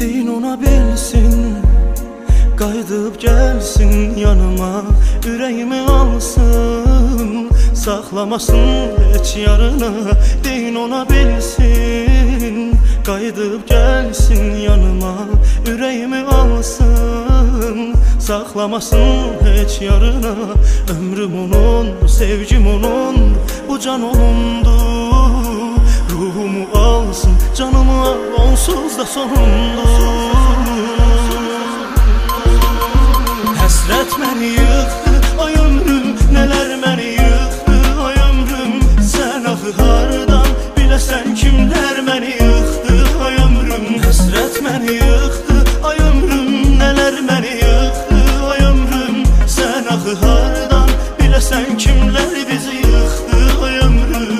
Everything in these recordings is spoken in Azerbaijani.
Deyin ona bilsin, qayıdıb gəlsin yanıma, ürəyimi alsın, saxlamasın heç yarına. Deyin ona bilsin, qayıdıb gəlsin yanıma, ürəyimi alsın, saxlamasın heç yarına. Ömrüm onundur, sevgim onundur, bu can onundur. Ruhumu alsın, canımı al, onsuz da sonundur. Həsrət məni yıxdı, ay ömrüm, nələr məni yıxdı, ay ömrüm. Sən axı hardan biləsən kimlər məni yıxdı, ay ömrüm. Həsrət məni yıxdı, ay ömrüm, nələr məni yıxdı, ay ömrüm. Sən axı hardan biləsən kimlər bizi yıxdı, ay ömrüm.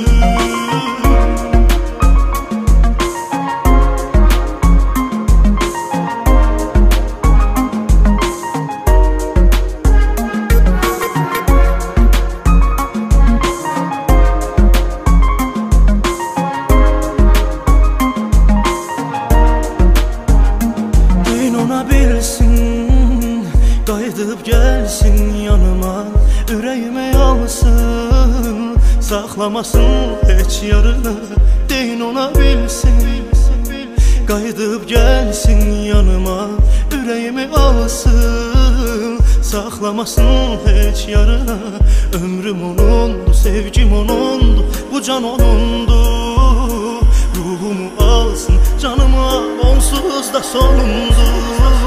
Qayıdıb gəlsin yanıma, ürəyimi alsın, saxlamasın heç yarına. Deyin ona bilsin, qayıdıb gəlsin yanıma, ürəyimi alsın, saxlamasın heç yarına. Ömrüm onundur, sevgim onundur, bu can onundur. Ruhumu alsın, canımı al, onsuz da sonundur.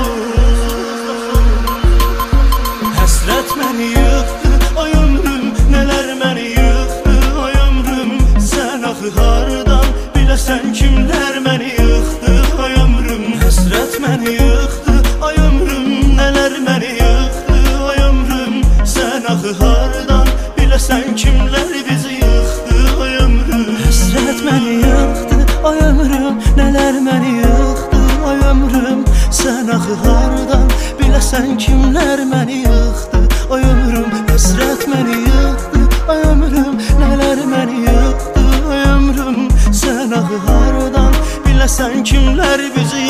Həsrət məni yıxdı, ay ömrüm, nələr məni yıxdı, ay ömrüm. Sən axı hardan biləsən kimlər məni yıxdı, ay ömrüm. Həsrət məni yıxdı, ay ömrüm, nələr məni yıxdı, ay ömrüm. Sən axı hardan biləsən kimlər bizi yıxdı, ay ömrüm. Həsrət məni yıxdı, ay ömrüm, nələr məni yıxdı, ay ömrüm. Sən axı hardan biləsən kimlər məni yıxdı, ay ömrüm. Həsrət məni yıxdı, ay ömrüm, nələr məni yıxdı, ay ömrüm. Sən axı hardan biləsən kimlər bizi